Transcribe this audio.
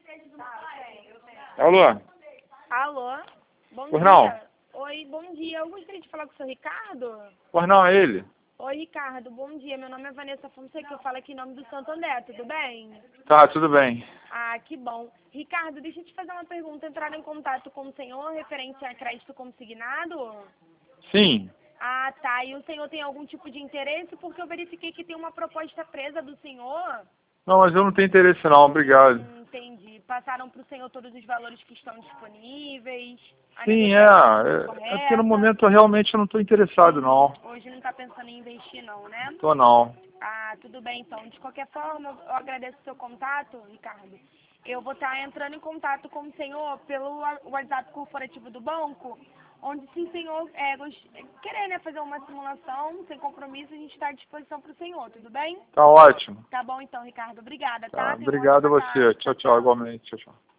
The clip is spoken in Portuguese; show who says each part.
Speaker 1: Alô?
Speaker 2: Alô? Bom
Speaker 1: Pois não?
Speaker 2: dia. Oi, bom dia. Eu gostaria de falar com o senhor Ricardo.
Speaker 1: Pois não, é ele?
Speaker 2: Oi, Ricardo. Bom dia. Meu nome é Vanessa Fonseca. Eu falo aqui em nome do Santo André. Tudo bem?
Speaker 1: Tá, tudo bem.
Speaker 2: Ah, que bom. Ricardo, deixa eu te fazer uma pergunta. Entraram em contato com o senhor referente a crédito consignado?
Speaker 1: Sim.
Speaker 2: Ah, tá. E o senhor tem algum tipo de interesse? Porque eu verifiquei que tem uma proposta presa do senhor.
Speaker 1: Não, mas eu não tenho interesse não, obrigado.
Speaker 2: Entendi. Passaram para o senhor todos os valores que estão disponíveis. A
Speaker 1: Sim,
Speaker 2: negociação foi
Speaker 1: é porque no
Speaker 2: correta.
Speaker 1: momento eu realmente não estou interessado não.
Speaker 2: Hoje não está pensando em investir não, né?
Speaker 1: Tô não.
Speaker 2: Ah, tudo bem então. De qualquer forma, eu agradeço o seu contato, Ricardo. Eu vou estar entrando em contato com o senhor pelo WhatsApp corporativo do banco, onde se o senhor querer, né, fazer uma simulação sem compromisso, a gente está à disposição para o senhor, tudo bem?
Speaker 1: Tá ótimo.
Speaker 2: Tá bom então, Ricardo. Obrigada,
Speaker 1: Tá,
Speaker 2: tá? Tenha uma
Speaker 1: obrigado a
Speaker 2: ótima
Speaker 1: você.
Speaker 2: tarde.
Speaker 1: Tchau, tchau, igualmente. Tchau, tchau.